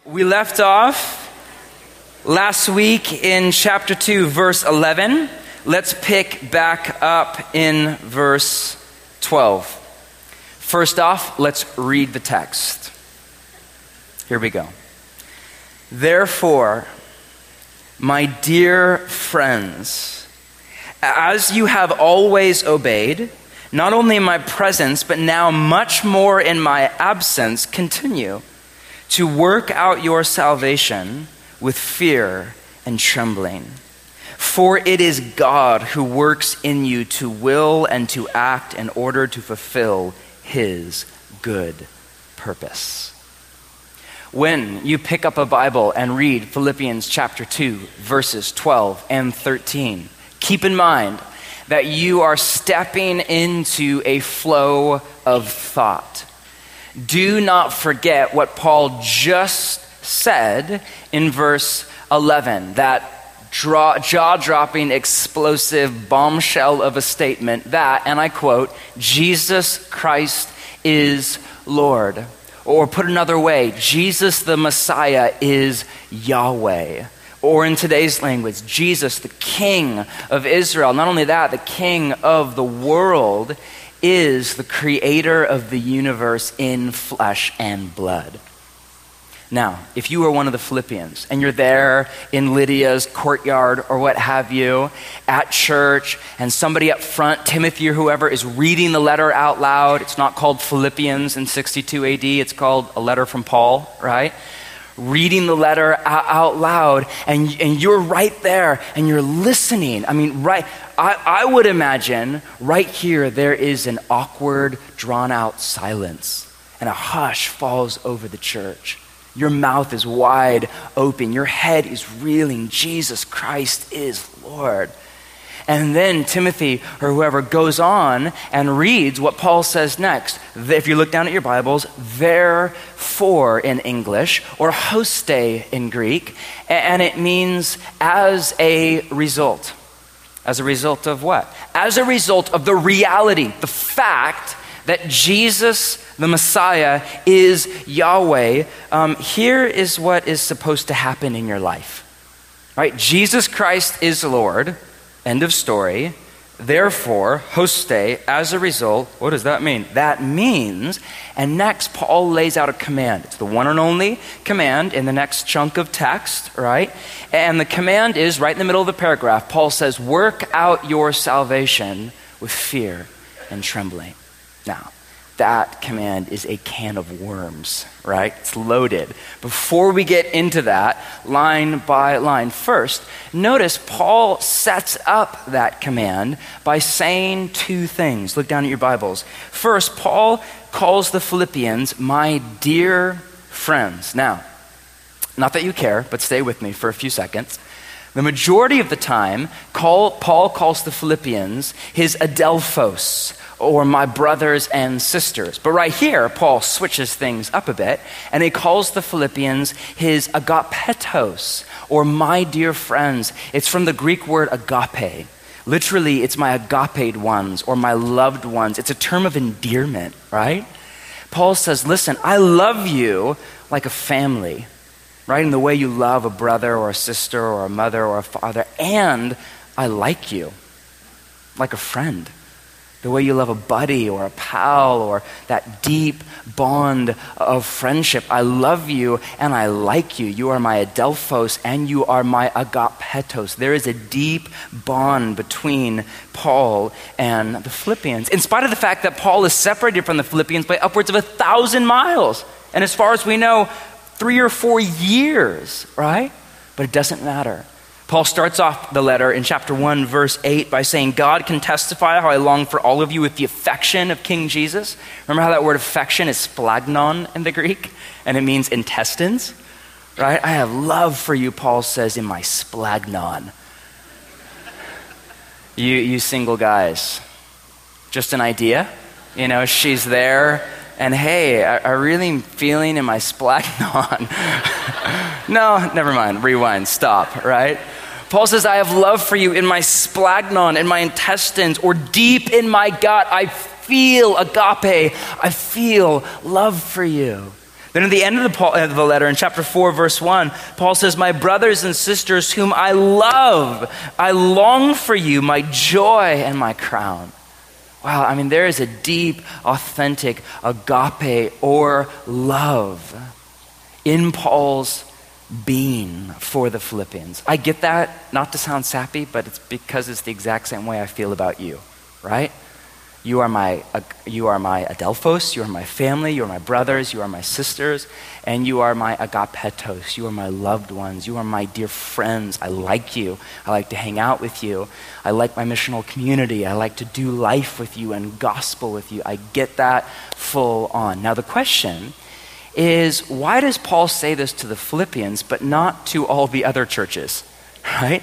We left off last week in chapter 2, verse 11. Let's pick back up in verse 12. First off, let's read the text. Here we go. Therefore, my dear friends, as you have always obeyed, not only in my presence, but now much more in my absence, continue to work out your salvation with fear and trembling. For it is God who works in you to will and to act in order to fulfill his good purpose. When you pick up a Bible and read Philippians chapter 2, verses 12 and 13, keep in mind that you are stepping into a flow of thought. Do not forget what Paul just said in verse 11, that jaw-dropping, explosive bombshell of a statement that, and I quote, Jesus Christ is Lord. Or put another way, Jesus the Messiah is Yahweh. Or in today's language, Jesus, the King of Israel. Not only that, the King of the world is the creator of the universe in flesh and blood. Now, if you are one of the Philippians and you're there in Lydia's courtyard or what have you at church, and somebody up front, Timothy or whoever, is reading the letter out loud, it's not called Philippians in 62 AD, it's called a letter from Paul, right? Reading the letter out loud, and you're right there and you're listening. I mean, I would imagine right here there is an awkward, drawn out silence, and a hush falls over the church. Your mouth is wide open. Your head is reeling. Jesus Christ is Lord. And then Timothy or whoever goes on and reads what Paul says next. If you look down at your Bibles, therefore in English, or hoste in Greek, and it means as a result. As a result of what? As a result of the reality, the fact that Jesus, the Messiah, is Yahweh. Here is what is supposed to happen in your life. Right? Jesus Christ is Lord. End of story. Therefore, hoste, as a result, what does that mean? That means, and next Paul lays out a command. It's the one and only command in the next chunk of text, right? And the command is right in the middle of the paragraph. Paul says, work out your salvation with fear and trembling. Now, that command is a can of worms, right? It's loaded. Before we get into that, line by line, first, notice Paul sets up that command by saying two things. Look down at your Bibles. First, Paul calls the Philippians my dear friends. Now, not that you care, but stay with me for a few seconds. The majority of the time, Paul calls the Philippians his adelphos, or my brothers and sisters. But right here, Paul switches things up a bit, and he calls the Philippians his agapetos, or my dear friends. It's from the Greek word agape. Literally, it's my agaped ones, or my loved ones. It's a term of endearment, right? Paul says, listen, I love you like a family, right? In the way you love a brother or a sister or a mother or a father. And I like you like a friend. The way you love a buddy or a pal or that deep bond of friendship. I love you and I like you. You are my adelphos and you are my agapetos. There is a deep bond between Paul and the Philippians. In spite of the fact that Paul is separated from the Philippians by upwards of 1,000 miles. And as far as we know, 3 or 4 years, right? But it doesn't matter. Paul starts off the letter in chapter 1, verse 8 by saying, God can testify how I long for all of you with the affection of King Jesus. Remember how that word affection is splagnon in the Greek? And it means intestines, right? I have love for you, Paul says, in my splagnon. You single guys, just an idea? You know, she's there, and hey, I really am feeling in my splagnon. No, never mind, rewind, stop, right? Paul says, I have love for you in my splagnon, in my intestines, or deep in my gut. I feel agape. I feel love for you. But in the end of the letter, in chapter 4, verse 1, Paul says, my brothers and sisters whom I love, I long for you, my joy and my crown. Wow, I mean, there is a deep, authentic agape or love in Paul's being for the Philippians. I get that, not to sound sappy, but it's because it's the exact same way I feel about you, right? You are my adelphos, you are my family, you are my brothers, you are my sisters, and you are my agapetos, you are my loved ones, you are my dear friends. I like you. I like to hang out with you. I like my missional community. I like to do life with you and gospel with you. I get that full on. Now the question is, why does Paul say this to the Philippians but not to all the other churches, right?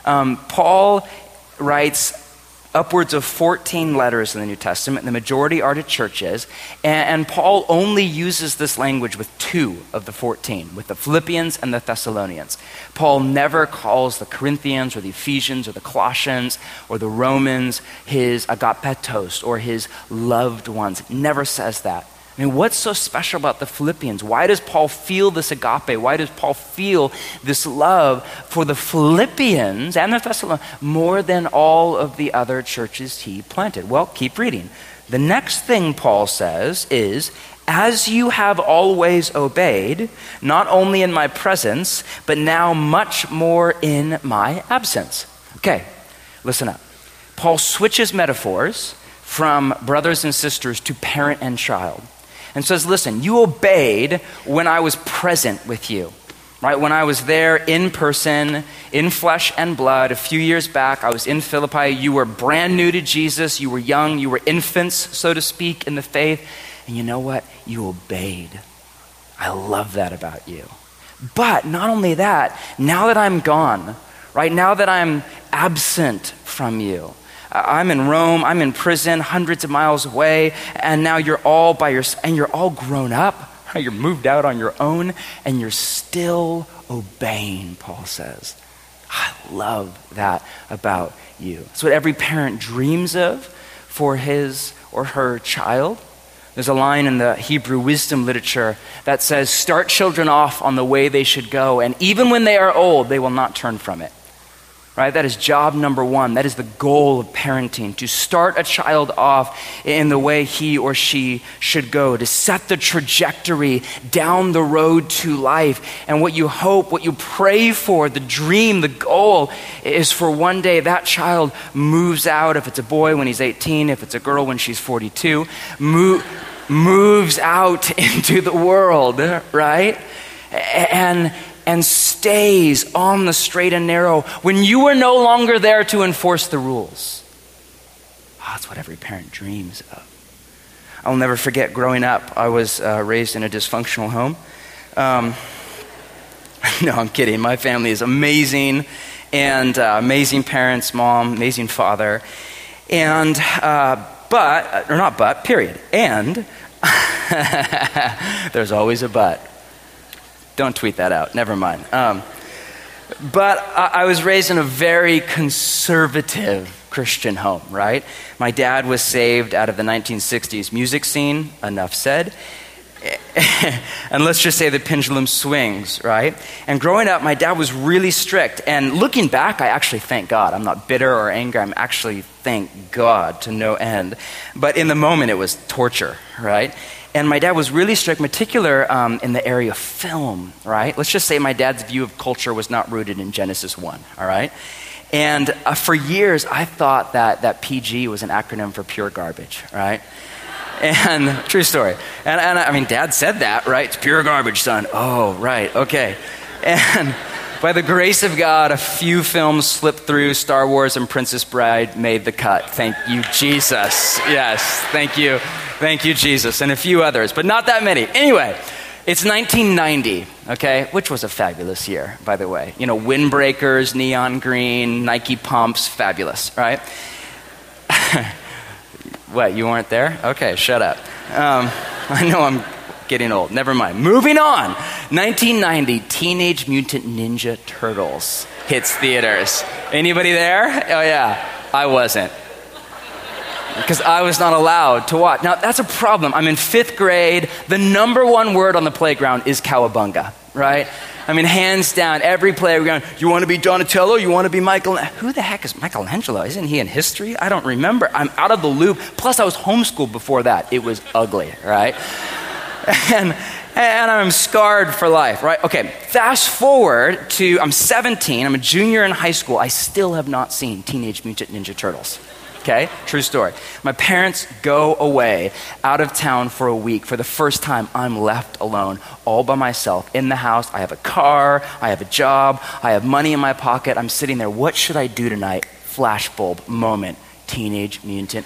Paul writes upwards of 14 letters in the New Testament. The majority are to churches. And Paul only uses this language with 2 of the 14, with the Philippians and the Thessalonians. Paul never calls the Corinthians or the Ephesians or the Colossians or the Romans his agapetos or his loved ones. Never says that. I mean, what's so special about the Philippians? Why does Paul feel this agape? Why does Paul feel this love for the Philippians and the Thessalonians more than all of the other churches he planted? Well, keep reading. The next thing Paul says is, as you have always obeyed, not only in my presence, but now much more in my absence. Okay, listen up. Paul switches metaphors from brothers and sisters to parent and child. And says, listen, you obeyed when I was present with you, right? When I was there in person, in flesh and blood. A few years back, I was in Philippi. You were brand new to Jesus. You were young. You were infants, so to speak, in the faith. And you know what? You obeyed. I love that about you. But not only that, now that I'm gone, right? Now that I'm absent from you, I'm in Rome, I'm in prison, hundreds of miles away, and now you're all by yourself, and you're all grown up, right? You're moved out on your own, and you're still obeying, Paul says. I love that about you. It's what every parent dreams of for his or her child. There's a line in the Hebrew wisdom literature that says, start children off on the way they should go, and even when they are old, they will not turn from it. Right? That is job number 1. That is the goal of parenting, to start a child off in the way he or she should go, to set the trajectory down the road to life. And what you hope, what you pray for, the dream, the goal is for one day that child moves out, if it's a boy when he's 18, if it's a girl when she's 42, moves out into the world, right? And stays on the straight and narrow when you are no longer there to enforce the rules. Oh, that's what every parent dreams of. I'll never forget growing up, I was raised in a dysfunctional home. No, I'm kidding. My family is amazing, and amazing parents, mom, amazing father. And, period. And there's always a but. Don't tweet that out. Never mind. But I was raised in a very conservative Christian home, right? My dad was saved out of the 1960s music scene, enough said. And let's just say the pendulum swings, right? And growing up, my dad was really strict. And looking back, I actually thank God. I'm not bitter or angry. I'm actually thank God to no end. But in the moment, it was torture, right? And my dad was really strict, particular in the area of film, right? Let's just say my dad's view of culture was not rooted in Genesis 1, all right? And for years, I thought that PG was an acronym for pure garbage, right? And true story. And I mean, Dad said that, right? It's pure garbage, son. Oh, right, okay. And by the grace of God, a few films slipped through. Star Wars and Princess Bride made the cut. Thank you, Jesus. Yes, thank you. Thank you, Jesus. And a few others, but not that many. Anyway, it's 1990, okay? Which was a fabulous year, by the way. You know, windbreakers, neon green, Nike pumps, fabulous, right? What, you weren't there? Okay, shut up. I know I'm getting old. Never mind. Moving on. 1990, Teenage Mutant Ninja Turtles hits theaters. Anybody there? Oh, yeah. I wasn't. because I was not allowed to watch. Now, that's a problem. I'm in 5th grade. The number one word on the playground is cowabunga, right? I mean, hands down, every playground, you want to be Donatello? You want to be Michael? Who the heck is Michelangelo? Isn't he in history? I don't remember. I'm out of the loop. Plus, I was homeschooled before that. It was ugly, right? And I'm scarred for life, right? Okay, fast forward to, I'm 17, I'm a junior in high school. I still have not seen Teenage Mutant Ninja Turtles. Okay, true story. My parents go away out of town for a week. For the first time, I'm left alone, all by myself in the house. I have a car, I have a job, I have money in my pocket. I'm sitting there, what should I do tonight? Flashbulb moment, Teenage Mutant.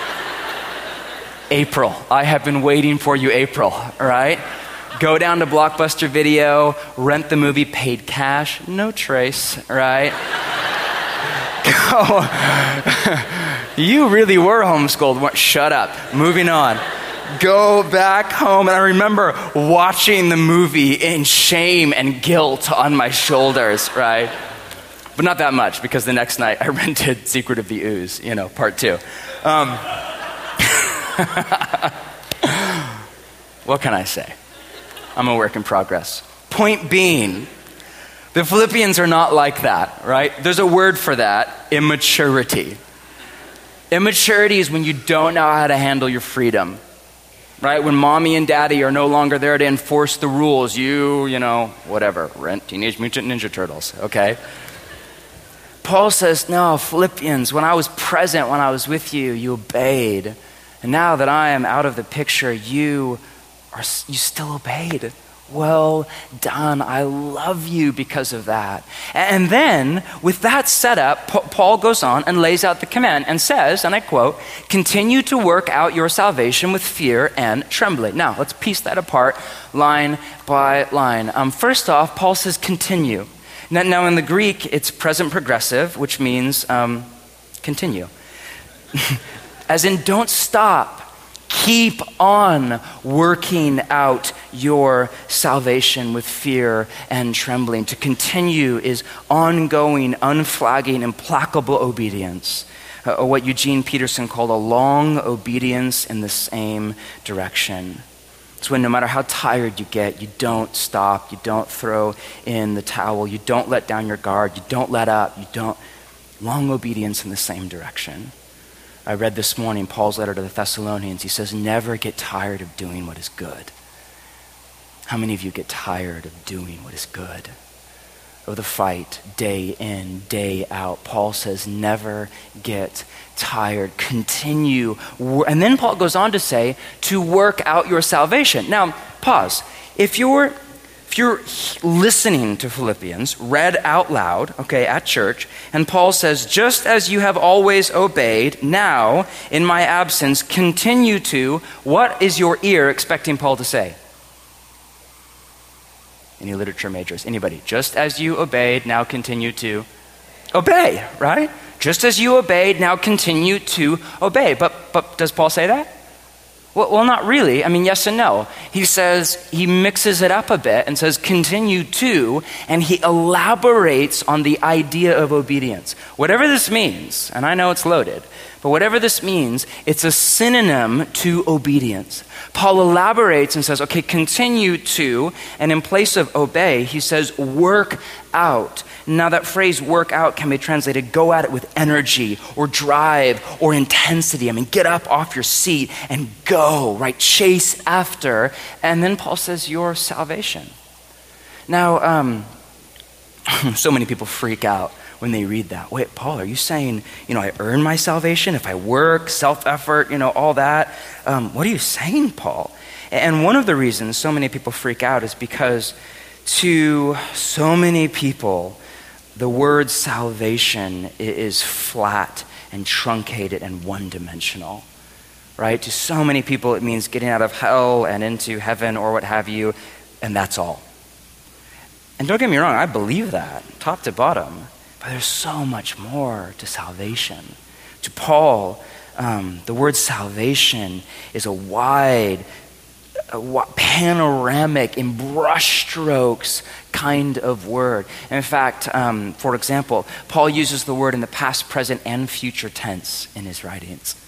April, I have been waiting for you, April, all right? Go down to Blockbuster Video, rent the movie, paid cash, no trace, right? Go. You really were homeschooled. Shut up. Moving on. Go back home. And I remember watching the movie in shame and guilt on my shoulders, right? But not that much, because the next night I rented Secret of the Ooze, part 2. What can I say? I'm a work in progress. Point being, the Philippians are not like that, right? There's a word for that, immaturity. Immaturity is when you don't know how to handle your freedom, right? When mommy and daddy are no longer there to enforce the rules, whatever, rent Teenage Mutant Ninja Turtles, okay? Paul says, no, Philippians, when I was present, when I was with you, you obeyed. And now that I am out of the picture, you still obeyed. Well done. I love you because of that. And then, with that setup, Paul goes on and lays out the command and says, and I quote, continue to work out your salvation with fear and trembling. Now, let's piece that apart line by line. First off, Paul says continue. Now, in the Greek, it's present progressive, which means continue. As in, don't stop. Keep on working out your salvation with fear and trembling. To continue is ongoing, unflagging, implacable obedience. What Eugene Peterson called a long obedience in the same direction. It's when no matter how tired you get, you don't stop, you don't throw in the towel, you don't let down your guard, you don't let up, long obedience in the same direction. I read this morning Paul's letter to the Thessalonians. He says, never get tired of doing what is good. How many of you get tired of doing what is good? Of the fight, day in, day out. Paul says, never get tired. Continue. And then Paul goes on to say, to work out your salvation. Now, pause. If you're listening to Philippians, read out loud, at church, and Paul says, just as you have always obeyed, now, in my absence, continue to, what is your ear expecting Paul to say? Any literature majors? Anybody? Just as you obeyed, now continue to obey, right? Just as you obeyed, now continue to obey. But does Paul say that? Well, not really. I mean, yes and no. He says, he mixes it up a bit and says, continue to, and he elaborates on the idea of obedience. Whatever this means, and I know it's loaded, but whatever this means, it's a synonym to obedience. Paul elaborates and says, okay, continue to, and in place of obey, he says, work out. Now that phrase work out can be translated go at it with energy or drive or intensity. I mean, get up off your seat and go, right? Chase after. And then Paul says your salvation. Now, so many people freak out when they read that. Wait, Paul, are you saying, I earn my salvation if I work, self-effort, all that? What are you saying, Paul? And one of the reasons so many people freak out is because to so many people, the word salvation is flat and truncated and one-dimensional, right? To so many people, it means getting out of hell and into heaven or what have you, and that's all. And don't get me wrong, I believe that, top to bottom, but there's so much more to salvation. To Paul, the word salvation is a wide, panoramic, in brushstrokes kind of word. And in fact, for example, Paul uses the word in the past, present, and future tense in his writings.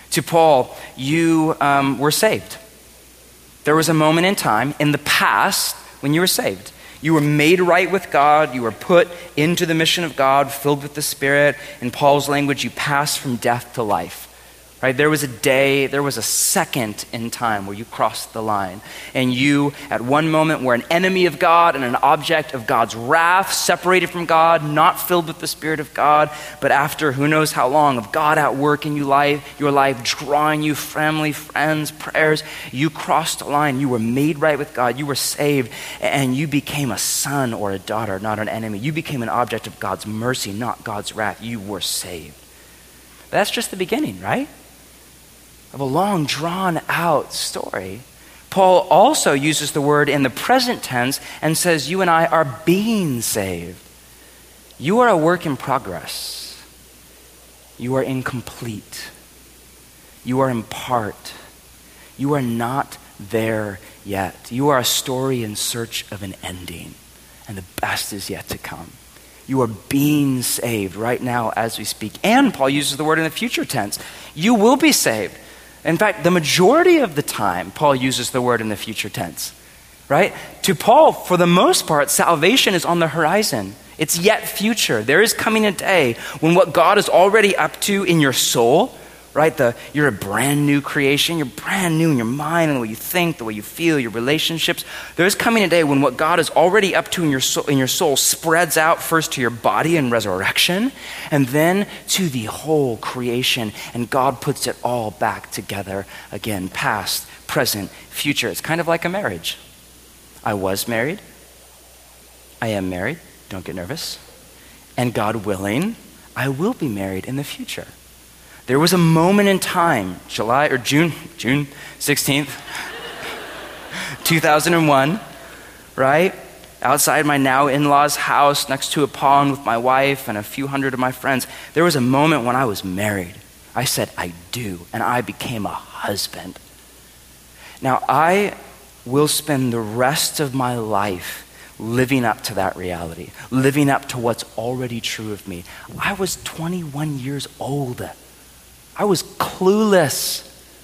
To Paul, you were saved. There was a moment in time in the past when you were saved. You were made right with God. You were put into the mission of God, filled with the Spirit. In Paul's language, you passed from death to life. Right? There was a day, there was a second in time where you crossed the line. And you, at one moment, were an enemy of God and an object of God's wrath, separated from God, not filled with the Spirit of God. But after who knows how long of God at work in your life, drawing you, family, friends, prayers, you crossed the line. You were made right with God. You were saved. And you became a son or a daughter, not an enemy. You became an object of God's mercy, not God's wrath. You were saved. But that's just the beginning, right? Of a long, drawn-out story. Paul also uses the word in the present tense and says you and I are being saved. You are a work in progress. You are incomplete. You are in part. You are not there yet. You are a story in search of an ending, and the best is yet to come. You are being saved right now as we speak. And Paul uses the word in the future tense. You will be saved. In fact, the majority of the time, Paul uses the word in the future tense, right? To Paul, for the most part, salvation is on the horizon. It's yet future. There is coming a day when what God is already up to in your soul, right? You're a brand new creation. You're brand new in your mind and the way you think, the way you feel, your relationships. There's coming a day when what God is already up to in your soul spreads out first to your body in resurrection and then to the whole creation. And God puts it all back together again, past, present, future. It's kind of like a marriage. I was married. I am married. Don't get nervous. And God willing, I will be married in the future. There was a moment in time, June 16th, 2001, right? Outside my now in-laws' house next to a pond with my wife and a few hundred of my friends. There was a moment when I was married. I said, I do, and I became a husband. Now, I will spend the rest of my life living up to that reality, living up to what's already true of me. I was 21 years old. I was clueless,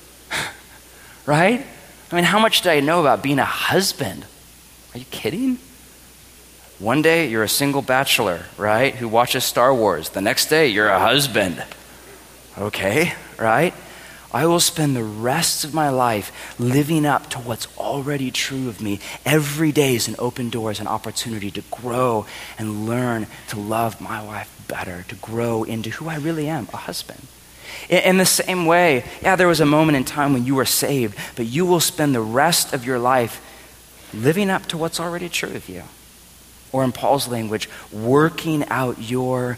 right? I mean, how much did I know about being a husband? Are you kidding? One day, you're a single bachelor, right, who watches Star Wars. The next day, you're a husband. Okay, right? I will spend the rest of my life living up to what's already true of me. Every day is an open door, is an opportunity to grow and learn to love my wife better, to grow into who I really am, a husband. In the same way, yeah, there was a moment in time when you were saved, but you will spend the rest of your life living up to what's already true of you. Or in Paul's language, working out your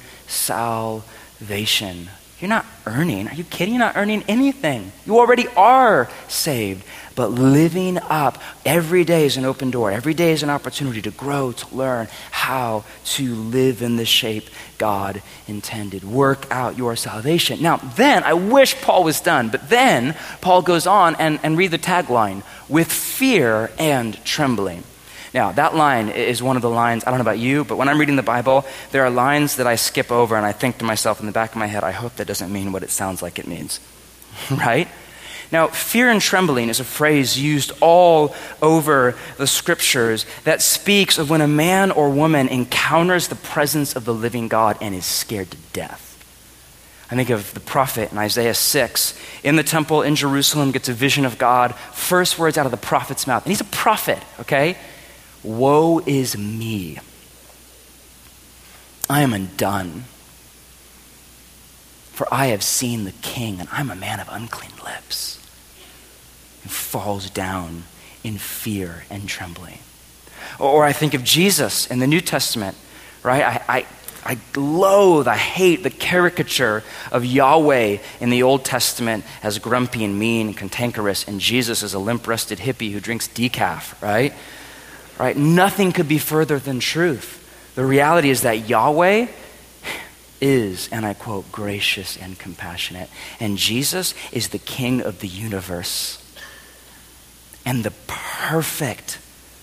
salvation. You're not earning. Are you kidding? You're not earning anything. You already are saved. But living up every day is an open door. Every day is an opportunity to grow, to learn how to live in the shape God intended. Work out your salvation. Now, then, I wish Paul was done, but then Paul goes on and read the tagline, with fear and trembling. Now, that line is one of the lines, I don't know about you, but when I'm reading the Bible, there are lines that I skip over and I think to myself in the back of my head, I hope that doesn't mean what it sounds like it means, right? Now, fear and trembling is a phrase used all over the scriptures that speaks of when a man or woman encounters the presence of the living God and is scared to death. I think of the prophet in Isaiah 6, in the temple in Jerusalem, gets a vision of God, first words out of the prophet's mouth. And he's a prophet, okay? Woe is me. I am undone. For I have seen the King, and I'm a man of unclean lips. And falls down in fear and trembling. Or I think of Jesus in the New Testament, right? I loathe, I hate the caricature of Yahweh in the Old Testament as grumpy and mean and cantankerous, and Jesus as a limp-wristed hippie who drinks decaf, right? Right? Nothing could be further than truth. The reality is that Yahweh is, and I quote, gracious and compassionate. And Jesus is the King of the universe. And the perfect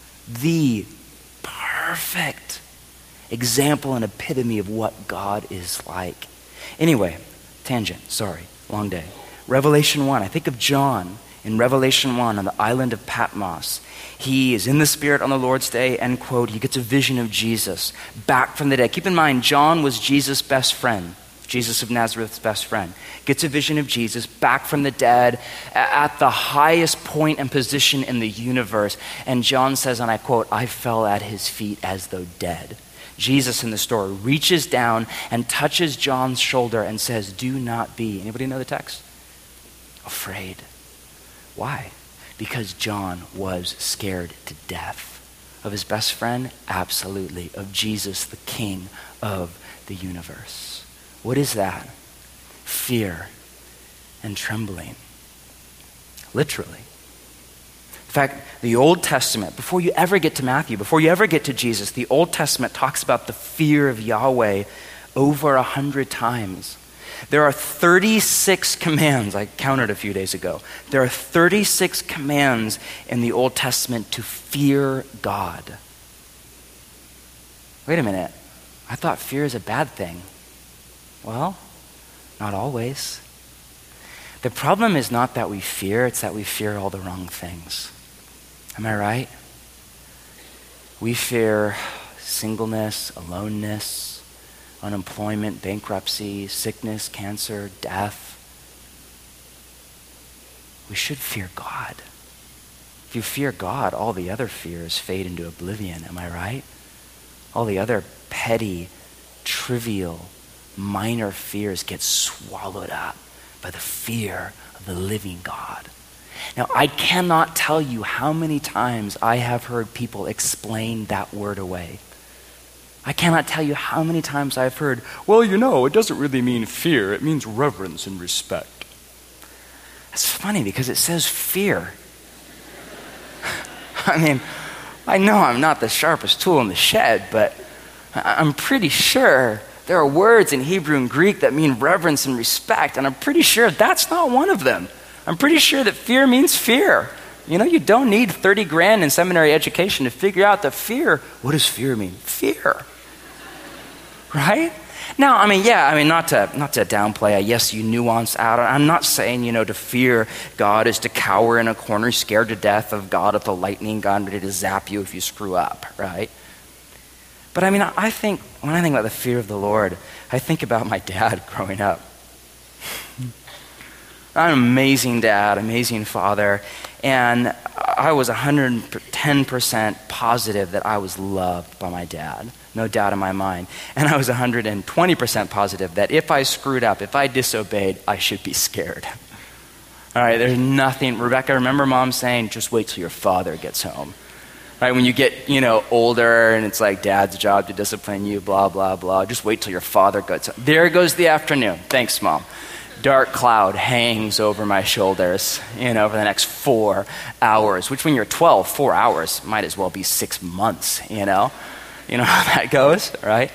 example and epitome of what God is like. Anyway, tangent, sorry, long day. Revelation 1, I think of John in Revelation 1 on the island of Patmos. He is in the Spirit on the Lord's day, end quote. He gets a vision of Jesus back from the dead. Keep in mind, John was Jesus' best friend, Jesus of Nazareth's best friend. Gets a vision of Jesus back from the dead at the highest point and position in the universe. And John says, and I quote, "I fell at his feet as though dead." Jesus in the story reaches down and touches John's shoulder and says, "Do not be," anybody know the text? "Afraid." Why? Because John was scared to death. Of his best friend? Absolutely. Of Jesus, the King of the universe. What is that? Fear and trembling. Literally. In fact, the Old Testament, before you ever get to Matthew, before you ever get to Jesus, the Old Testament talks about the fear of Yahweh over 100 times. There are 36 commands. I counted a few days ago. There are 36 commands in the Old Testament to fear God. Wait a minute. I thought fear is a bad thing. Well, not always. The problem is not that we fear, it's that we fear all the wrong things. Am I right? We fear singleness, aloneness, unemployment, bankruptcy, sickness, cancer, death. We should fear God. If you fear God, all the other fears fade into oblivion. Am I right? All the other petty, trivial, minor fears get swallowed up by the fear of the living God. Now, I cannot tell you how many times I have heard people explain that word away. I cannot tell you how many times I've heard, "Well, you know, it doesn't really mean fear. It means reverence and respect." That's funny because it says fear. I mean, I know I'm not the sharpest tool in the shed, but I'm pretty sure there are words in Hebrew and Greek that mean reverence and respect, and I'm pretty sure that's not one of them. I'm pretty sure that fear means fear. You know, you don't need 30 grand in seminary education to figure out that fear, what does fear mean? Fear. Right? Now, not to downplay, yes, you nuance out. I'm not saying, to fear God is to cower in a corner, scared to death of God, of the lightning God, ready to zap you if you screw up, right? But I think, when I think about the fear of the Lord, I think about my dad growing up. I'm an amazing dad, amazing father, and I was 110% positive that I was loved by my dad. No doubt in my mind. And I was 120% positive that if I screwed up, if I disobeyed, I should be scared. All right, there's nothing. Rebecca, remember mom saying, just wait till your father gets home. Right, when you get, older and it's like dad's job to discipline you, blah, blah, blah. Just wait till your father gets home. There goes the afternoon. Thanks, Mom. Dark cloud hangs over my shoulders, for the next 4 hours, which when you're 12, 4 hours might as well be 6 months, You know how that goes, right?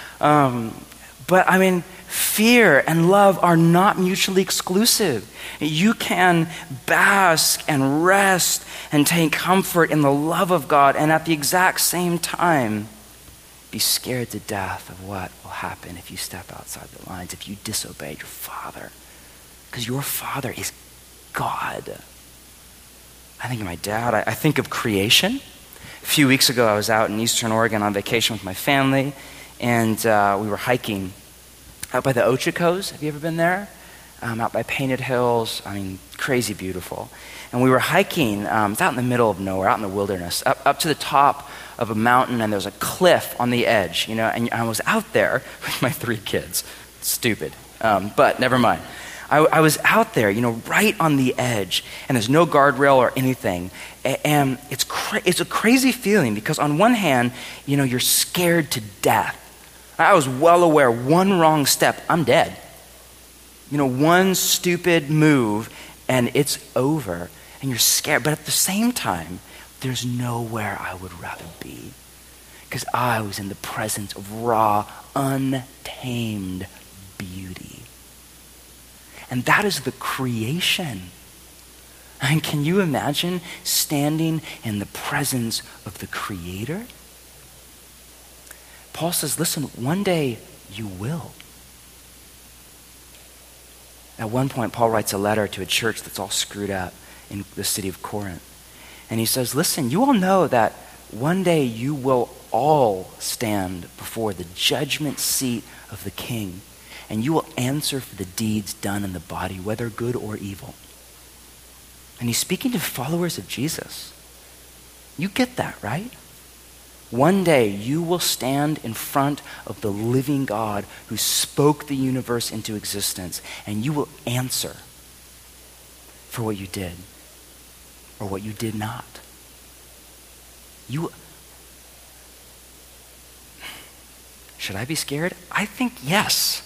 But fear and love are not mutually exclusive. You can bask and rest and take comfort in the love of God and at the exact same time be scared to death of what will happen if you step outside the lines, if you disobey your father. Because your father is God. I think of my dad. I think of creation. A few weeks ago, I was out in Eastern Oregon on vacation with my family, and we were hiking out by the Ochocos. Have you ever been there? Out by Painted Hills. Crazy beautiful. And we were hiking, it's out in the middle of nowhere, out in the wilderness, up to the top of a mountain, and there was a cliff on the edge, and I was out there with my 3 kids. Stupid, but never mind. I was out there, right on the edge, and there's no guardrail or anything, and it's a crazy feeling because on one hand, you're scared to death. I was well aware, one wrong step, I'm dead. One stupid move, and it's over, and you're scared. But at the same time, there's nowhere I would rather be because I was in the presence of raw, untamed beauty. And that is the creation. And can you imagine standing in the presence of the Creator? Paul says, listen, one day you will. At one point, Paul writes a letter to a church that's all screwed up in the city of Corinth. And he says, listen, you all know that one day you will all stand before the judgment seat of the King, and you will answer for the deeds done in the body, whether good or evil. And he's speaking to followers of Jesus. You get that, right? One day you will stand in front of the living God who spoke the universe into existence, and you will answer for what you did or what you did not. Should I be scared? I think yes.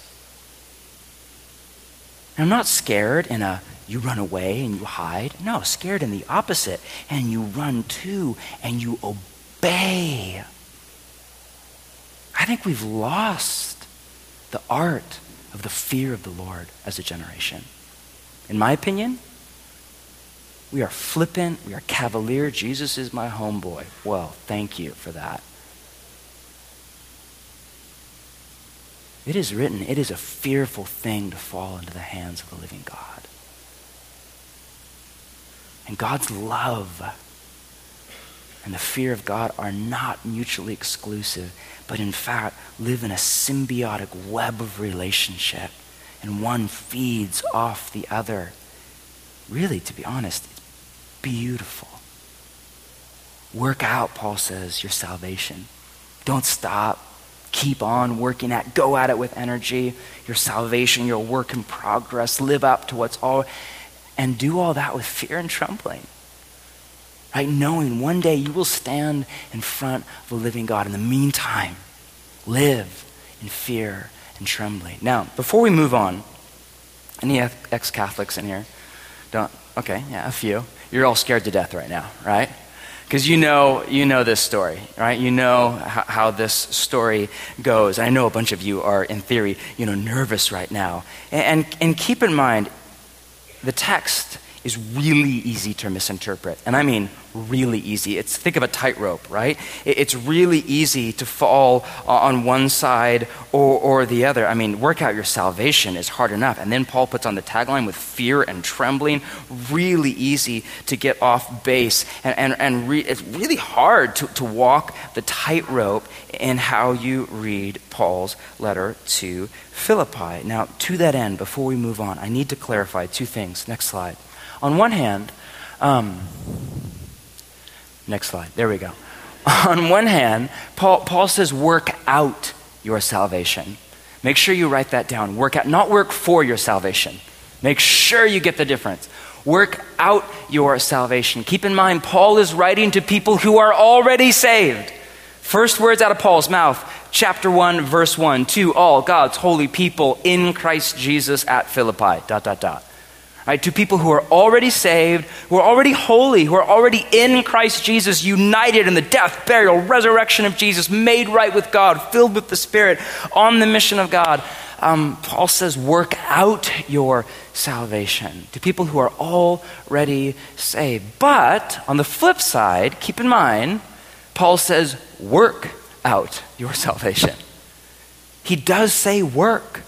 And I'm not scared in a you run away and you hide. No, scared in the opposite. And you run to and you obey. I think we've lost the art of the fear of the Lord as a generation. In my opinion, we are flippant, we are cavalier. Jesus is my homeboy. Well, thank you for that. It is written, it is a fearful thing to fall into the hands of the living God. And God's love and the fear of God are not mutually exclusive, but in fact live in a symbiotic web of relationship, and one feeds off the other. Really, to be honest, it's beautiful. Work out, Paul says, your salvation. Don't stop. Keep on working at, go at it with energy. Your salvation, your work in progress, live up to what's all, and do all that with fear and trembling. Right? Knowing one day you will stand in front of the living God. In the meantime, live in fear and trembling. Now, before we move on, any ex-Catholics in here? Okay, yeah, a few. You're all scared to death right now, right? Because you know this story, right? You know how this story goes. I know a bunch of you are, in theory, nervous right now. And keep in mind, the text is really easy to misinterpret. And I mean really easy. Think of a tightrope, right? It's really easy to fall on one side or the other. I mean, work out your salvation is hard enough. And then Paul puts on the tagline with fear and trembling. Really easy to get off base. And it's really hard to walk the tightrope in how you read Paul's letter to Philippi. Now, to that end, before we move on, I need to clarify two things. Next slide. On one hand, next slide, there we go. On one hand, Paul says work out your salvation. Make sure you write that down. Work out, not work for your salvation. Make sure you get the difference. Work out your salvation. Keep in mind, Paul is writing to people who are already saved. First words out of Paul's mouth, chapter 1, verse 1, to all God's holy people in Christ Jesus at Philippi, ... Right, to people who are already saved, who are already holy, who are already in Christ Jesus, united in the death, burial, resurrection of Jesus, made right with God, filled with the Spirit, on the mission of God. Paul says, work out your salvation. To people who are already saved. But on the flip side, keep in mind, Paul says, work out your salvation. He does say work.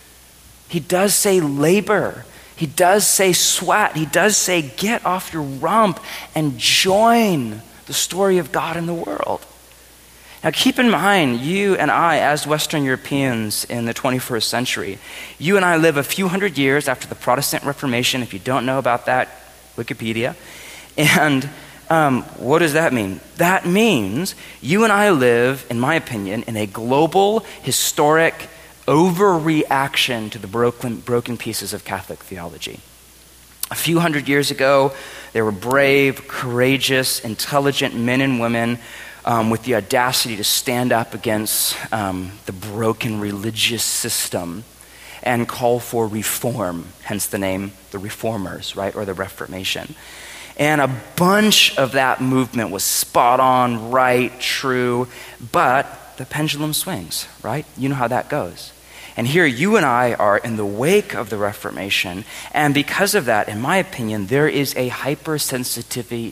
He does say labor. He does say sweat. He does say get off your rump and join the story of God in the world. Now keep in mind, you and I, as Western Europeans in the 21st century, you and I live a few hundred years after the Protestant Reformation. If you don't know about that, Wikipedia. And what does that mean? That means you and I live, in my opinion, in a global, historic overreaction to the broken pieces of Catholic theology. A few hundred years ago, there were brave, courageous, intelligent men and women with the audacity to stand up against the broken religious system and call for reform, hence the name, the Reformers, right, or the Reformation. And a bunch of that movement was spot on, right, true, but the pendulum swings, right? You know how that goes. And here you and I are in the wake of the Reformation, and because of that, in my opinion, there is a hypersensitivity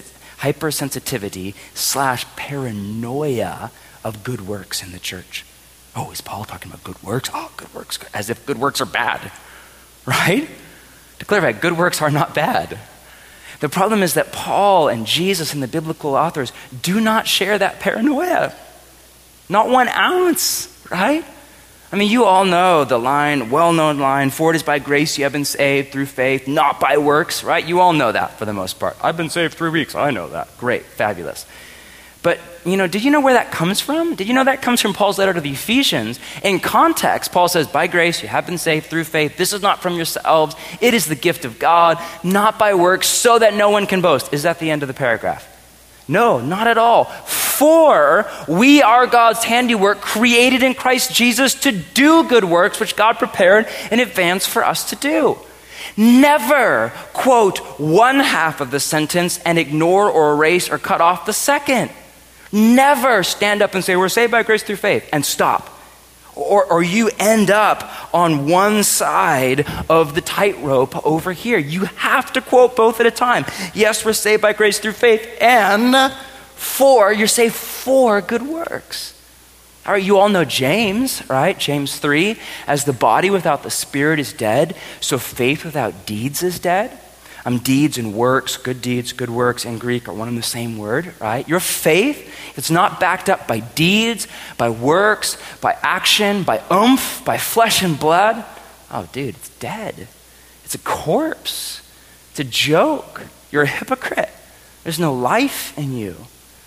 / paranoia of good works in the church. Oh, is Paul talking about good works? Oh, good works, as if good works are bad. right? To clarify, good works are not bad. The problem is that Paul and Jesus and the biblical authors do not share that paranoia. Not 1 ounce, right? I mean, you all know the line, well-known line, for it is by grace you have been saved through faith, not by works, right? You all know that for the most part. I've been saved 3 weeks. I know that. Great, fabulous. But, did you know where that comes from? Did you know that comes from Paul's letter to the Ephesians? In context, Paul says, by grace you have been saved through faith. This is not from yourselves. It is the gift of God, not by works, so that no one can boast. Is that the end of the paragraph? No, not at all. For we are God's handiwork, created in Christ Jesus to do good works, which God prepared in advance for us to do. Never quote one half of the sentence and ignore or erase or cut off the second. Never stand up and say, we're saved by grace through faith, and stop. Or you end up on one side of the tightrope over here. You have to quote both at a time. Yes, we're saved by grace through faith, and you're saved for good works. All right, you all know James, right? James 3, as the body without the spirit is dead, so faith without deeds is dead. Deeds and works, good works in Greek are one and the same word, right? Your faith, it's not backed up by deeds, by works, by action, by oomph, by flesh and blood. Oh, dude, it's dead. It's a corpse. It's a joke. You're a hypocrite. There's no life in you.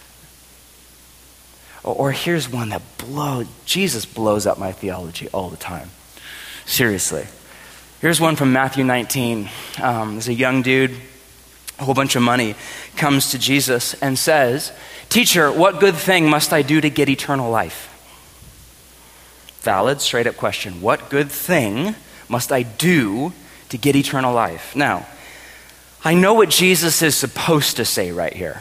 Or here's one that Jesus blows up my theology all the time. Seriously. Here's one from Matthew 19. There's a young dude, a whole bunch of money, comes to Jesus and says, "Teacher, what good thing must I do to get eternal life?" Valid, straight up question. What good thing must I do to get eternal life? Now, I know what Jesus is supposed to say right here.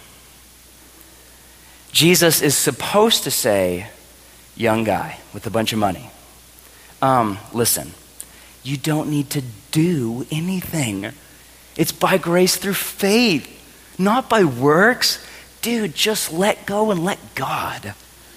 Jesus is supposed to say, young guy with a bunch of money, listen, you don't need to do anything. It's by grace through faith, not by works. Dude, just let go and let God.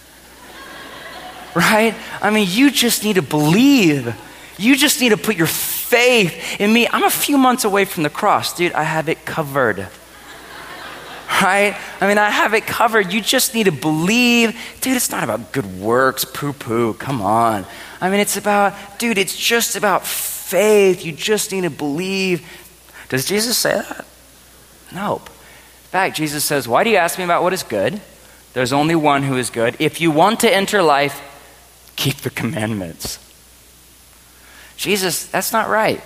Right? I mean, you just need to believe. You just need to put your faith in me. I'm a few months away from the cross. Dude, I have it covered. Right? I mean, I have it covered. You just need to believe. Dude, it's not about good works, poo-poo. Come on. I mean, it's just about faith. You just need to believe. Does Jesus say that? Nope. In fact, Jesus says, why do you ask me about what is good? There's only one who is good. If you want to enter life, keep the commandments. Jesus, that's not right.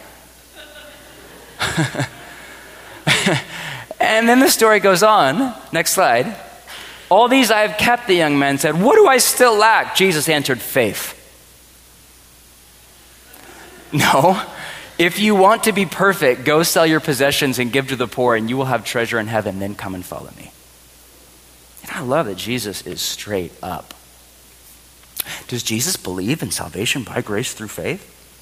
And then the story goes on. Next slide. All these I have kept, the young man said. What do I still lack? Jesus answered, faith. No. If you want to be perfect, go sell your possessions and give to the poor, and you will have treasure in heaven. Then come and follow me. And I love that Jesus is straight up. Does Jesus believe in salvation by grace through faith?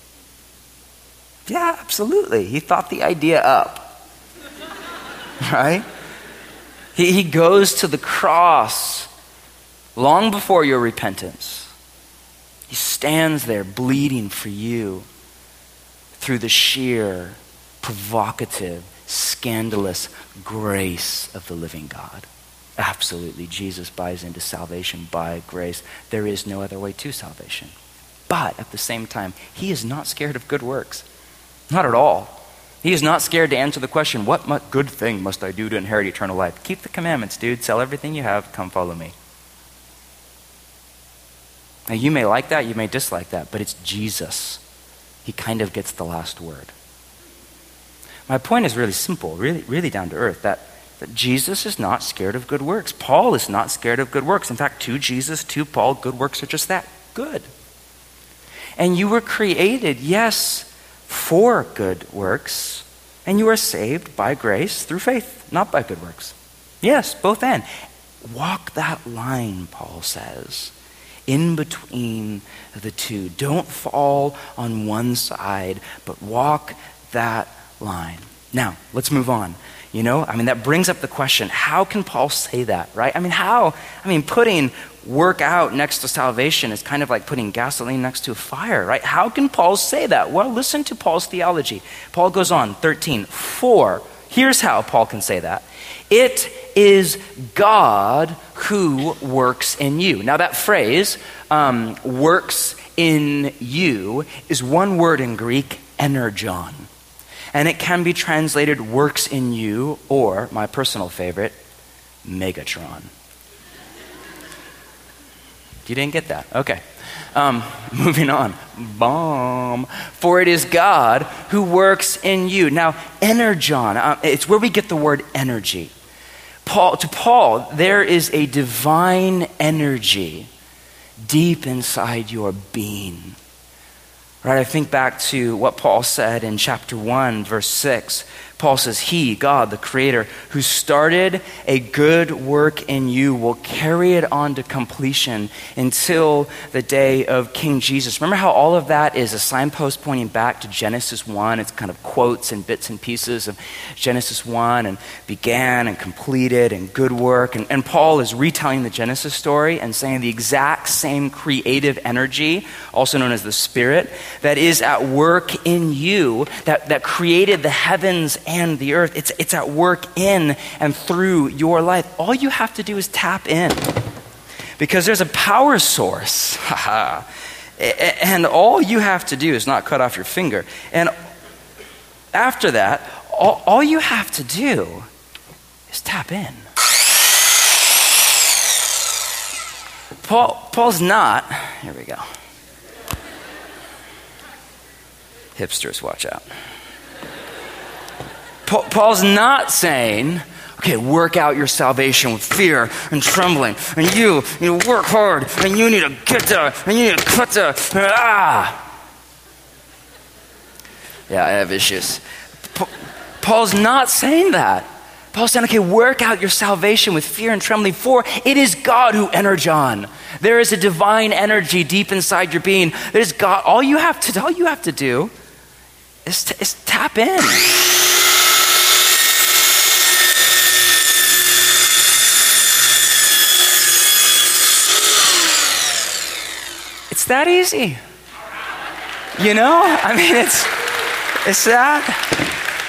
Yeah, absolutely. He thought the idea up. Right? He goes to the cross long before your repentance. He stands there bleeding for you through the sheer, provocative, scandalous grace of the living God. Absolutely, Jesus buys into salvation by grace. There is no other way to salvation. But at the same time, he is not scared of good works. Not at all. He is not scared to answer the question, what good thing must I do to inherit eternal life? Keep the commandments, dude. Sell everything you have. Come follow me. Now, you may like that. You may dislike that. But it's Jesus. He kind of gets the last word. My point is really simple, really down to earth, that Jesus is not scared of good works. Paul is not scared of good works. In fact, to Jesus, to Paul, good works are just that, good. And you were created, yes, for good works, and you are saved by grace through faith, not by good works. Yes, both and. Walk that line, Paul says, in between the two. Don't fall on one side, but walk that line. Now, let's move on. That brings up the question, how can Paul say that, right? Putting work out next to salvation is kind of like putting gasoline next to a fire, right? How can Paul say that? Well, listen to Paul's theology. Paul goes on, 13, for, here's how Paul can say that. It is God who works in you. Now that phrase, works in you, is one word in Greek, energon. And it can be translated works in you, or, my personal favorite, Megatron. You didn't get that? Okay. Moving on. Bomb. For it is God who works in you. Now, energon, it's where we get the word energy. To Paul, there is a divine energy deep inside your being. Right? I think back to what Paul said in chapter 1, verse 6. Paul says, He, God, the Creator, who started a good work in you will carry it on to completion until the day of King Jesus. Remember how all of that is a signpost pointing back to Genesis 1? It's kind of quotes and bits and pieces of Genesis 1 and began and completed and good work. And Paul is retelling the Genesis story and saying the exact same creative energy, also known as the Spirit, that is at work in you, that created the heavens and the earth. It's at work in and through your life. All you have to do is tap in, because there's a power source. And all you have to do is not cut off your finger. And after that, all you have to do is tap in. Paul's not, here we go. Hipsters, watch out. Paul's not saying, okay, work out your salvation with fear and trembling, and you work hard, and you need to get there, and you need to cut there. Yeah, I have issues. Paul's not saying that. Paul's saying, okay, work out your salvation with fear and trembling, for it is God who energon. There is a divine energy deep inside your being. There's God. All you have to do is tap in. It's that easy. You know? I mean, it's that.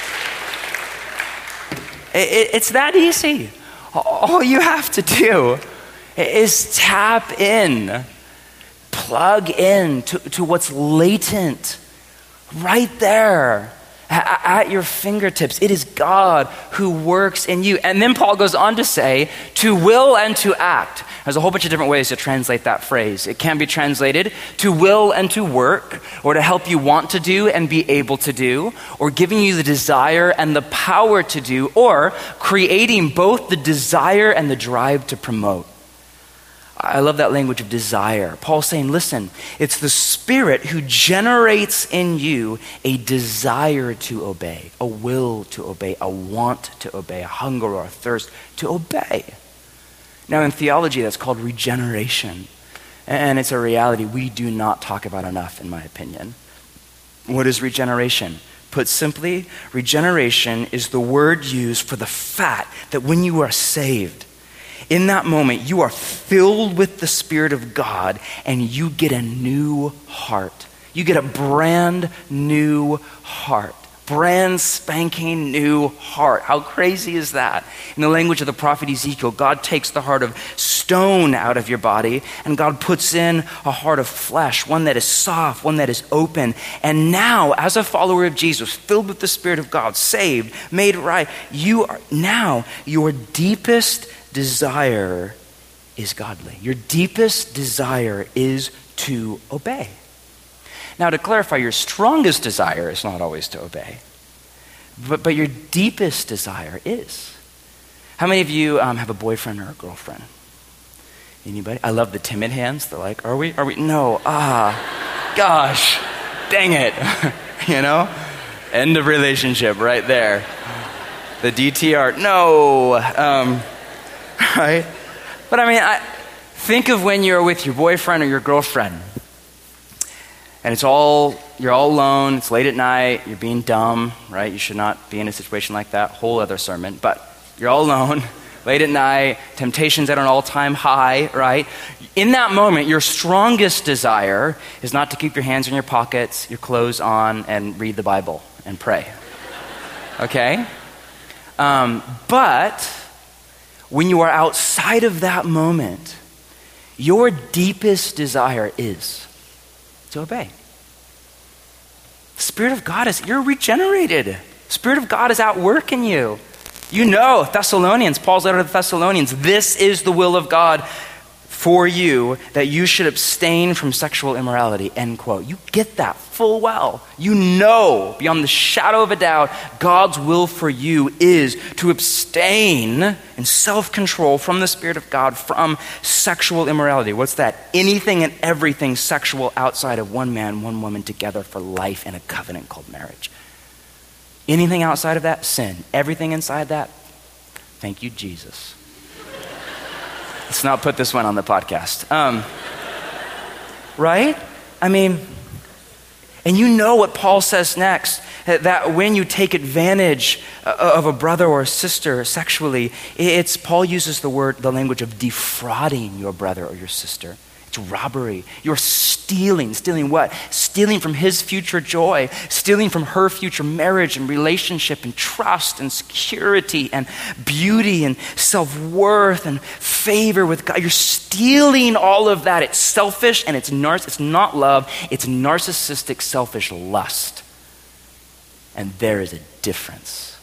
It's that easy. All you have to do is tap in, plug in to what's latent right there at your fingertips. It is God who works in you. And then Paul goes on to say, to will and to act. There's a whole bunch of different ways to translate that phrase. It can be translated to will and to work, or to help you want to do and be able to do, or giving you the desire and the power to do, or creating both the desire and the drive to promote. I love that language of desire. Paul's saying, listen, it's the Spirit who generates in you a desire to obey, a will to obey, a want to obey, a hunger or a thirst to obey. Now in theology, that's called regeneration. And it's a reality we do not talk about enough, in my opinion. What is regeneration? Put simply, regeneration is the word used for the fact that when you are saved, in that moment, you are filled with the Spirit of God and you get a new heart. You get a brand new heart. Brand spanking new heart. How crazy is that? In the language of the prophet Ezekiel, God takes the heart of stone out of your body and God puts in a heart of flesh, one that is soft, one that is open. And now, as a follower of Jesus, filled with the Spirit of God, saved, made right, you are now, your deepest desire is godly. Your deepest desire is to obey. Now, to clarify, your strongest desire is not always to obey, but your deepest desire is. How many of you have a boyfriend or a girlfriend? Anybody? I love the timid hands. They're like, are we? No. Gosh, dang it. You know? End of relationship right there. The DTR, no. Right? But I mean, think of when you're with your boyfriend or your girlfriend. And you're all alone, it's late at night, you're being dumb, right? You should not be in a situation like that, whole other sermon. But you're all alone late at night, temptation's at an all-time high, right? In that moment, your strongest desire is not to keep your hands in your pockets, your clothes on, and read the Bible and pray. Okay? But when you are outside of that moment, your deepest desire is to obey. The Spirit of God you're regenerated. The Spirit of God is at work in you. You know, Thessalonians, Paul's letter to the Thessalonians, this is the will of God for you, that you should abstain from sexual immorality, end quote. You get that full well. You know, beyond the shadow of a doubt, God's will for you is to abstain in self-control from the Spirit of God from sexual immorality. What's that? Anything and everything sexual outside of one man, one woman together for life in a covenant called marriage. Anything outside of that, sin. Everything inside that, thank you, Jesus. Let's not put this one on the podcast. Right? I mean, and you know what Paul says next, that when you take advantage of a brother or a sister sexually, Paul uses the language of defrauding your brother or your sister. It's robbery. You're stealing. Stealing what? Stealing from his future joy, stealing from her future marriage and relationship and trust and security and beauty and self-worth and favor with God. You're stealing all of that. It's selfish and it's not love. It's narcissistic, selfish lust. And there is a difference.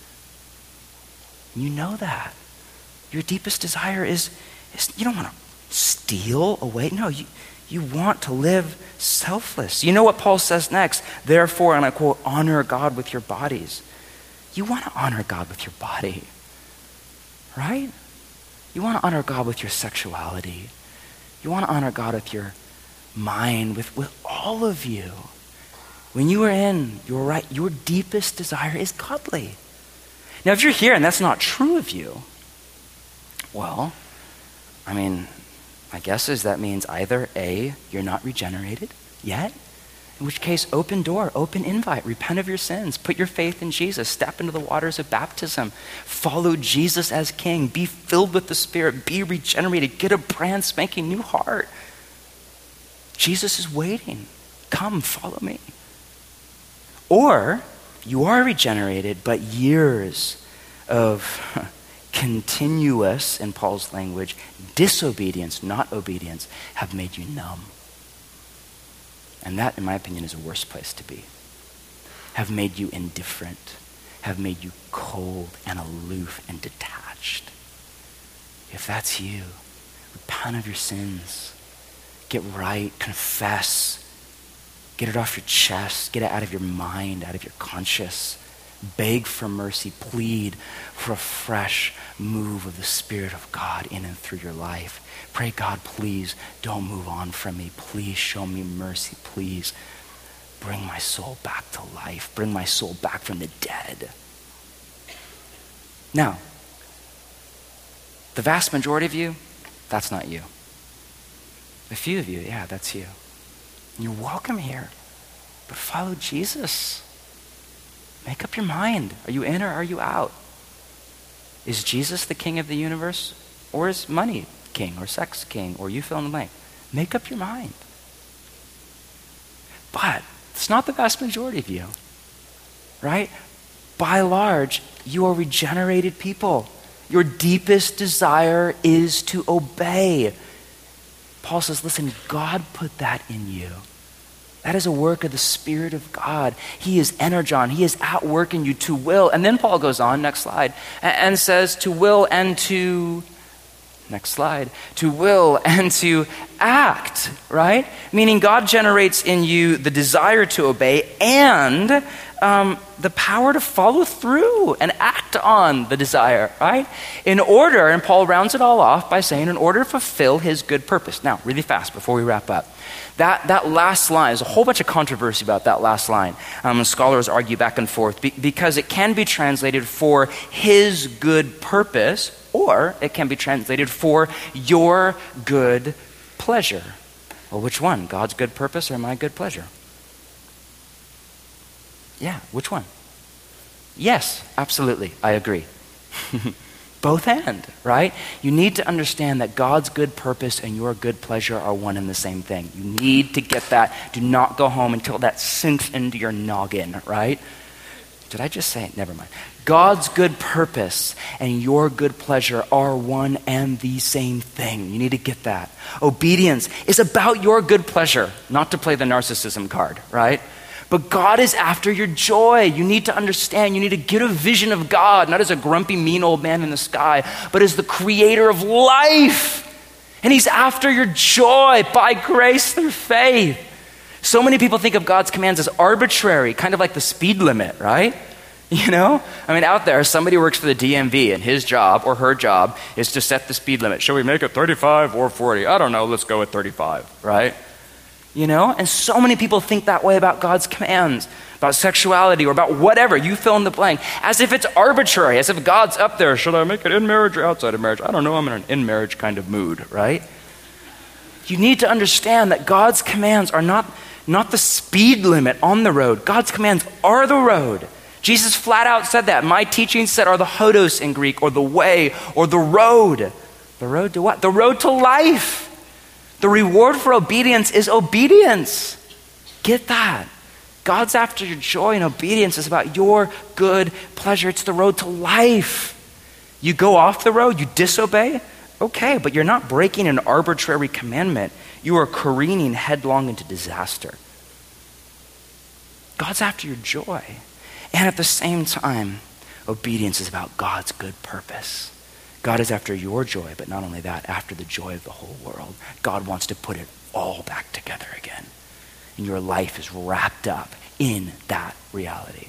You know that. Your deepest desire is you don't want to steal away. No, you want to live selfless. You know what Paul says next? Therefore, and I quote, honor God with your bodies. You want to honor God with your body, right? You want to honor God with your sexuality. You want to honor God with your mind, with all of you. When you are in your deepest desire is godly. Now, if you're here and that's not true of you, well, I mean, my guess is that means either A, you're not regenerated yet, in which case open door, open invite, repent of your sins, put your faith in Jesus, step into the waters of baptism, follow Jesus as King, be filled with the Spirit, be regenerated, get a brand spanking new heart. Jesus is waiting. Come, follow me. Or you are regenerated, but years of continuous, in Paul's language, disobedience, not obedience, have made you numb. And that, in my opinion, is a worse place to be. Have made you indifferent, have made you cold and aloof and detached. If that's you, repent of your sins, get right, confess, get it off your chest, get it out of your mind, out of your conscience. Beg for mercy, plead for a fresh move of the Spirit of God in and through your life. Pray, God, please don't move on from me. Please show me mercy. Please bring my soul back to life. Bring my soul back from the dead. Now, the vast majority of you, that's not you. A few of you, yeah, that's you. You're welcome here, but follow Jesus. Make up your mind. Are you in or are you out? Is Jesus the king of the universe? Or is money king or sex king or you fill in the blank? Make up your mind. But it's not the vast majority of you, right? By and large, you are regenerated people. Your deepest desire is to obey. Paul says, listen, God put that in you. That is a work of the Spirit of God. He is energon. He is at work in you to will. And then Paul goes on, next slide, and says to will and to, next slide, to will and to act, right? Meaning God generates in you the desire to obey and the power to follow through and act on the desire, right? In order, and Paul rounds it all off by saying, in order to fulfill his good purpose. Now, really fast before we wrap up. That last line, there's a whole bunch of controversy about that last line. Scholars argue back and forth because it can be translated for his good purpose, or it can be translated for your good pleasure. Well, which one? God's good purpose or my good pleasure? Yeah, which one? Yes, absolutely, I agree. both and, right? You need to understand that God's good purpose and your good pleasure are one and the same thing. You need to get that. Do not go home until that sinks into your noggin, right? Did I just say it? Never mind. God's good purpose and your good pleasure are one and the same thing. You need to get that. Obedience is about your good pleasure, not to play the narcissism card, right? But God is after your joy. You need to understand, you need to get a vision of God, not as a grumpy, mean old man in the sky, but as the creator of life. And he's after your joy by grace through faith. So many people think of God's commands as arbitrary, kind of like the speed limit, right? You know? I mean, out there, somebody works for the DMV and his job or her job is to set the speed limit. Shall we make it 35 or 40? I don't know, let's go with 35, right? You know? And so many people think that way about God's commands, about sexuality or about whatever. You fill in the blank. As if it's arbitrary, as if God's up there. Should I make it in marriage or outside of marriage? I don't know, I'm in an in marriage kind of mood, right? You need to understand that God's commands are not the speed limit on the road. God's commands are the road. Jesus flat out said that. My teachings said are the hodos in Greek, or the way, or the road. The road to what? The road to life. The reward for obedience is obedience. Get that. God's after your joy, and obedience is about your good pleasure. It's the road to life. You go off the road, you disobey, okay, but you're not breaking an arbitrary commandment. You are careening headlong into disaster. God's after your joy. And at the same time, obedience is about God's good purpose. God is after your joy, but not only that, after the joy of the whole world. God wants to put it all back together again. And your life is wrapped up in that reality.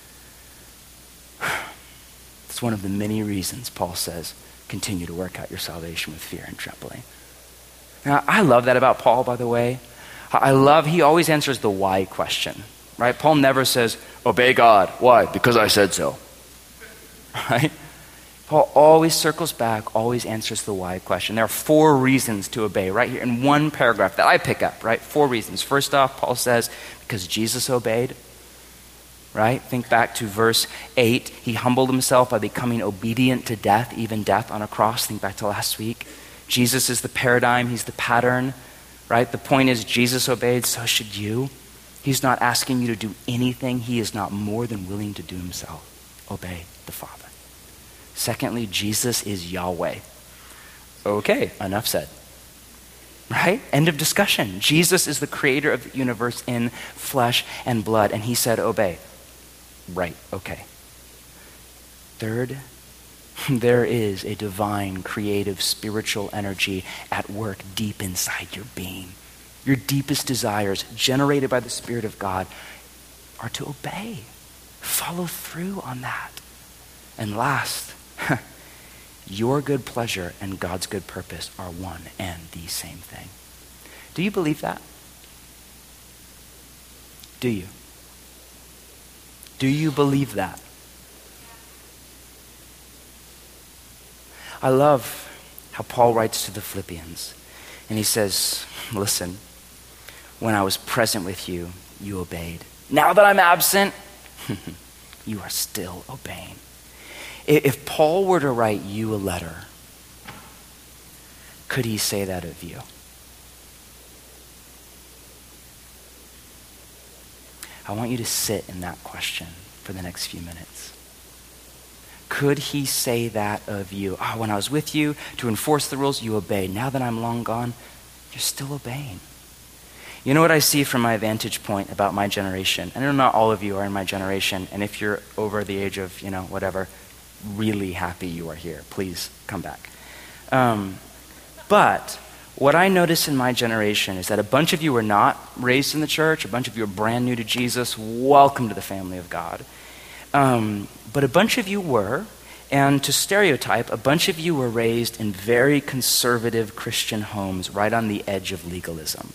It's one of the many reasons Paul says, continue to work out your salvation with fear and trembling. Now, I love that about Paul, by the way. He always answers the why question, right? Paul never says, obey God. Why? Because I said so, right? Paul always circles back, always answers the why question. There are 4 reasons to obey right here in one paragraph that I pick up, right? 4 reasons. First off, Paul says, because Jesus obeyed, right? Think back to verse 8. He humbled himself by becoming obedient to death, even death on a cross. Think back to last week. Jesus is the paradigm. He's the pattern, right? The point is Jesus obeyed, so should you. He's not asking you to do anything he is not more than willing to do himself. Obey the Father. Secondly, Jesus is Yahweh. Okay, enough said. Right? End of discussion. Jesus is the creator of the universe in flesh and blood, and he said, obey. Right, okay. Third, there is a divine, creative, spiritual energy at work deep inside your being. Your deepest desires, generated by the Spirit of God, are to obey. Follow through on that. And last, your good pleasure and God's good purpose are one and the same thing. Do you believe that? Do you? Do you believe that? I love how Paul writes to the Philippians, and he says, listen, when I was present with you, you obeyed. Now that I'm absent, you are still obeying. If Paul were to write you a letter, could he say that of you? I want you to sit in that question for the next few minutes. Could he say that of you? Oh, when I was with you to enforce the rules, you obeyed. Now that I'm long gone, you're still obeying. You know what I see from my vantage point about my generation? I know not all of you are in my generation, and if you're over the age of, whatever, really happy you are here. Please come back. But what I notice in my generation is that a bunch of you were not raised in the church, a bunch of you are brand new to Jesus. Welcome to the family of God. But a bunch of you were, and to stereotype, a bunch of you were raised in very conservative Christian homes right on the edge of legalism.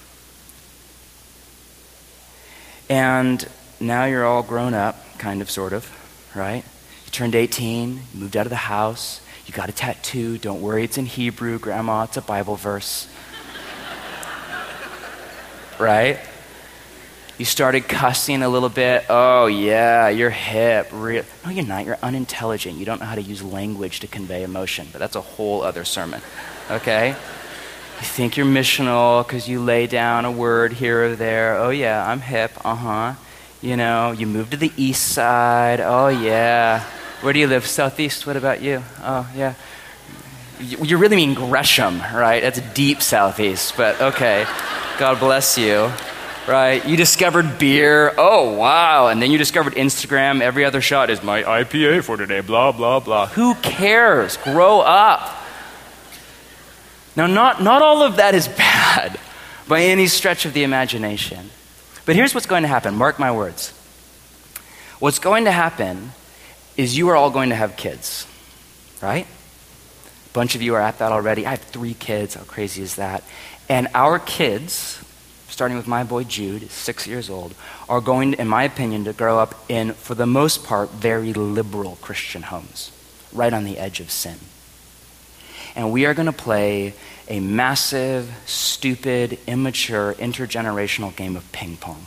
And now you're all grown up, kind of, sort of, right? You turned 18, you moved out of the house, you got a tattoo. Don't worry, it's in Hebrew, Grandma, it's a Bible verse. Right? You started cussing a little bit. Oh, yeah, you're hip. No, you're not. You're unintelligent. You don't know how to use language to convey emotion, but that's a whole other sermon, okay? You think you're missional because you lay down a word here or there. Oh, yeah, I'm hip. You know, you moved to the east side. Oh, yeah. Where do you live? Southeast. What about you? Oh, yeah. You really mean Gresham, right? That's deep southeast, but okay. God bless you. Right? You discovered beer. Oh, wow. And then you discovered Instagram. Every other shot is my IPA for today, blah, blah, blah. Who cares? Grow up. Now, not all of that is bad by any stretch of the imagination. But here's what's going to happen. Mark my words. What's going to happen is you are all going to have kids, right? A bunch of you are at that already. I have 3 kids. How crazy is that? And our kids, starting with my boy Jude, 6 years old, are going, in my opinion, to grow up in, for the most part, very liberal Christian homes, right on the edge of sin. And we are going to play a massive, stupid, immature, intergenerational game of ping pong.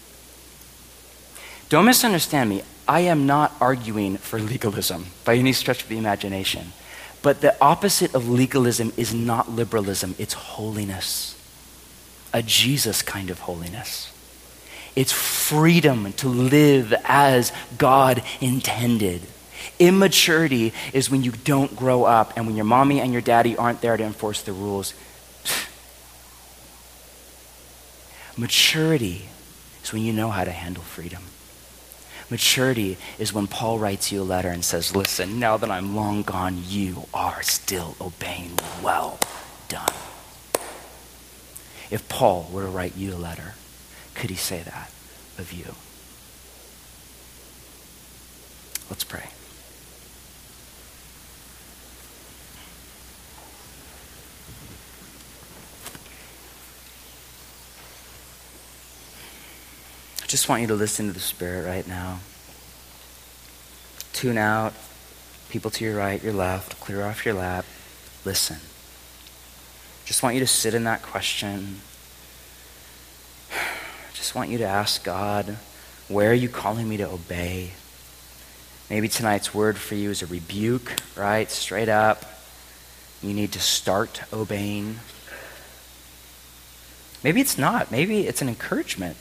Don't misunderstand me. I am not arguing for legalism by any stretch of the imagination. But the opposite of legalism is not liberalism, it's holiness. A Jesus kind of holiness. It's freedom to live as God intended. Immaturity is when you don't grow up and when your mommy and your daddy aren't there to enforce the rules. Maturity is when you know how to handle freedom. Maturity is when Paul writes you a letter and says, listen, now that I'm long gone, you are still obeying. Well done. If Paul were to write you a letter, could he say that of you? Let's pray. I just want you to listen to the Spirit right now. Tune out. People to your right, your left, clear off your lap. Listen. Just want you to sit in that question. Just want you to ask God, where are you calling me to obey? Maybe tonight's word for you is a rebuke, right? Straight up. You need to start obeying. Maybe it's not. Maybe it's an encouragement.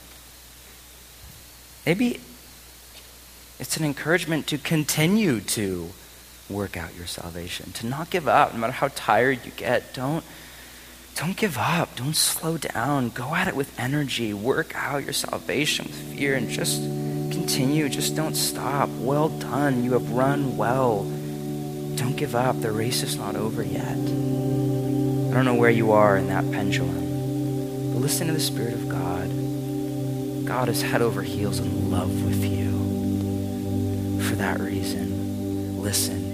Maybe it's an encouragement to continue to work out your salvation, to not give up, no matter how tired you get. Don't give up. Don't slow down. Go at it with energy. Work out your salvation with fear and just continue. Just don't stop. Well done. You have run well. Don't give up. The race is not over yet. I don't know where you are in that pendulum, but listen to the Spirit of God. God is head over heels in love with you. For that reason, listen.